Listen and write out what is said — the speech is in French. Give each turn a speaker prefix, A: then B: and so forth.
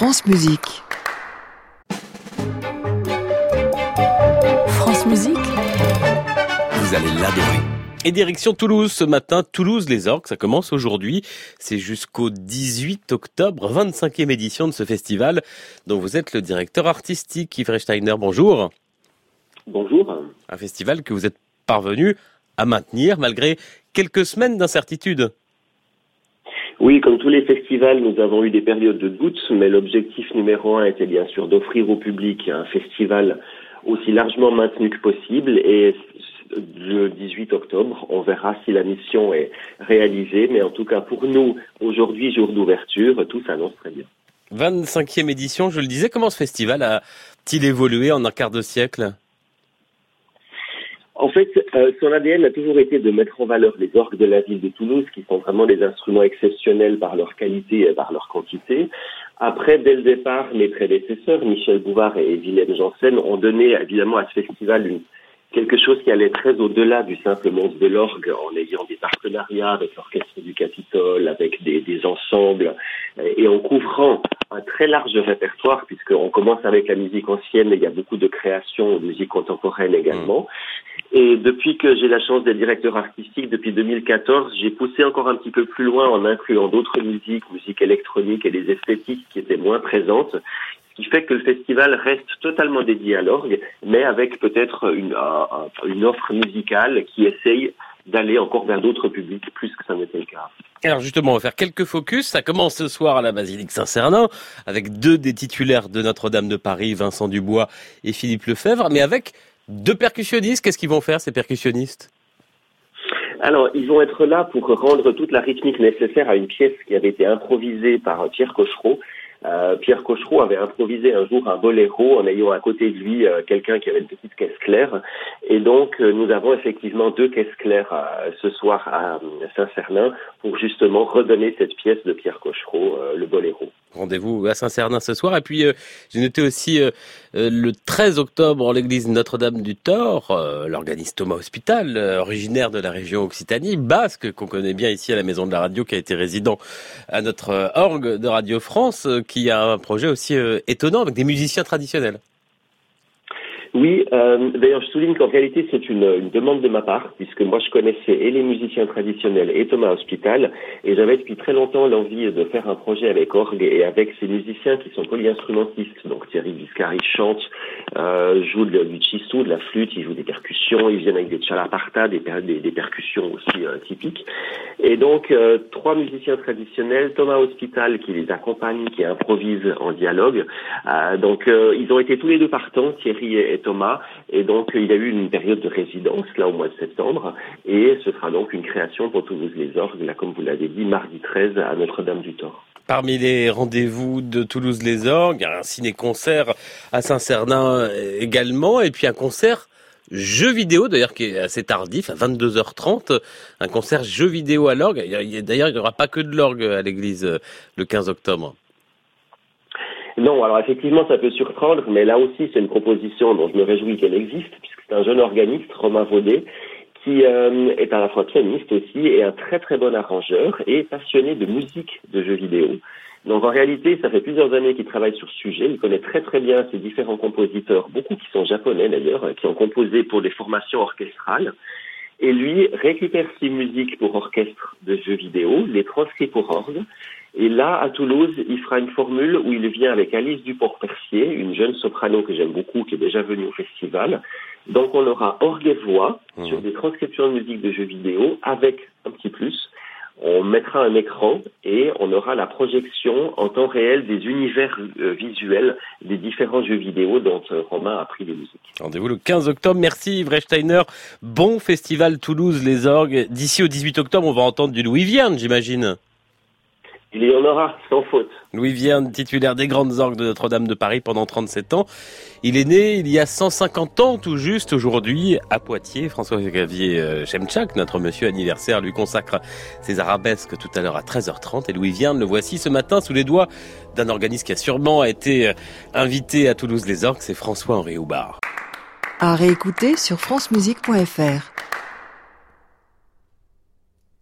A: France Musique. France Musique.
B: Vous allez l'adorer. Et direction Toulouse ce matin, Toulouse les Orgues, ça commence aujourd'hui, c'est jusqu'au 18 octobre, 25e édition de ce festival dont vous êtes le directeur artistique. Yves Rechsteiner, bonjour.
C: Bonjour.
B: Un festival que vous êtes parvenu à maintenir malgré quelques semaines d'incertitude.
C: Oui, comme tous les festivals, nous avons eu des périodes de doute, mais l'objectif numéro 1 était bien sûr d'offrir au public un festival aussi largement maintenu que possible. Et le 18 octobre, on verra si la mission est réalisée. Mais en tout cas, pour nous, aujourd'hui, jour d'ouverture, tout s'annonce très bien.
B: 25e édition, je le disais, comment ce festival a-t-il évolué en un quart de siècle ?
C: En fait, son ADN a toujours été de mettre en valeur les orgues de la ville de Toulouse, qui sont vraiment des instruments exceptionnels par leur qualité et par leur quantité. Après, dès le départ, mes prédécesseurs, Michel Bouvard et Wilhelm Janssen, ont donné évidemment à ce festival quelque chose qui allait très au-delà du simple monde de l'orgue, en ayant des partenariats avec l'Orchestre du Capitole, avec des ensembles, et en couvrant un très large répertoire, puisqu'on commence avec la musique ancienne, mais il y a beaucoup de créations de musique contemporaine également. Et depuis que j'ai la chance d'être directeur artistique, depuis 2014, j'ai poussé encore un petit peu plus loin en incluant d'autres musiques électroniques et des esthétiques qui étaient moins présentes. Ce qui fait que le festival reste totalement dédié à l'orgue, mais avec peut-être une offre musicale qui essaye d'aller encore vers d'autres publics, plus que ça n'était le cas.
B: Alors justement, on va faire quelques focus. Ça commence ce soir à la Basilique Saint-Cernin, avec deux des titulaires de Notre-Dame de Paris, Vincent Dubois et Philippe Lefebvre, mais avec deux percussionnistes. Qu'est-ce qu'ils vont faire, ces percussionnistes ?
C: Alors, ils vont être là pour rendre toute la rythmique nécessaire à une pièce qui avait été improvisée par Pierre Cochereau. Pierre Cochereau avait improvisé un jour un boléro en ayant à côté de lui quelqu'un qui avait une petite caisse claire. Et donc, nous avons effectivement deux caisses claires ce soir à Saint-Cernin pour justement redonner cette pièce de Pierre Cochereau, le boléro.
B: Rendez-vous à Saint-Cernin ce soir. Et puis, j'ai noté aussi le 13 octobre, l'église Notre-Dame du Thor, l'organiste Thomas Hospital, originaire de la région Occitanie, basque, qu'on connaît bien ici à la Maison de la Radio, qui a été résident à notre orgue de Radio France, qui a un projet aussi étonnant avec des musiciens traditionnels.
C: Oui, d'ailleurs je souligne qu'en réalité c'est une demande de ma part, puisque moi je connaissais et les musiciens traditionnels et Thomas Hospital, et j'avais depuis très longtemps l'envie de faire un projet avec orgue et avec ces musiciens qui sont polyinstrumentistes. Donc Thierry Viscari chante, joue du tchissou, de la flûte, il joue des percussions, ils viennent avec des chalaparta, des percussions aussi typiques. Et donc trois musiciens traditionnels, Thomas Hospital qui les accompagne, qui improvise en dialogue. Donc ils ont été tous les deux partants, Thierry et Thomas, et donc il y a eu une période de résidence là au mois de septembre, et ce sera donc une création pour Toulouse les Orgues, là comme vous l'avez dit, mardi 13 à Notre-Dame du Thor.
B: Parmi les rendez-vous de Toulouse les Orgues, il y a un ciné-concert à Saint-Cernin également, et puis un concert jeu vidéo d'ailleurs qui est assez tardif, à 22h30, un concert jeu vidéo à l'orgue. D'ailleurs il n'y aura pas que de l'orgue à l'église le 15 octobre.
C: Non, alors effectivement, ça peut surprendre, mais là aussi, c'est une proposition dont je me réjouis qu'elle existe, puisque c'est un jeune organiste, Romain Vaudet, qui est à la fois pianiste aussi, et un très très bon arrangeur, et passionné de musique de jeux vidéo. Donc en réalité, ça fait plusieurs années qu'il travaille sur ce sujet, il connaît très très bien ces différents compositeurs, beaucoup qui sont japonais d'ailleurs, qui ont composé pour des formations orchestrales, et lui récupère ces musiques pour orchestre de jeux vidéo, les transcrit pour orgue. Et là, à Toulouse, il fera une formule où il vient avec Alice Duport-Percier, une jeune soprano que j'aime beaucoup, qui est déjà venue au festival. Donc on aura orgue et voix sur des transcriptions de musique de jeux vidéo, avec un petit plus. On mettra un écran et on aura la projection en temps réel des univers visuels des différents jeux vidéo dont Romain a pris les musiques.
B: Rendez-vous le 15 octobre. Merci Yves Rechsteiner. Bon festival Toulouse les Orgues. D'ici au 18 octobre, on va entendre du Louis Vierne, j'imagine.
C: Il y en aura, sans faute.
B: Louis Vierne, titulaire des grandes orgues de Notre-Dame de Paris pendant 37 ans. Il est né il y a 150 ans, tout juste aujourd'hui, à Poitiers. François-Xavier Chemchak, notre monsieur anniversaire, lui consacre ses arabesques tout à l'heure à 13h30. Et Louis Vierne, le voici ce matin sous les doigts d'un organiste qui a sûrement été invité à Toulouse les Orgues, c'est François-Henri Houbard.
A: À réécouter sur francemusique.fr.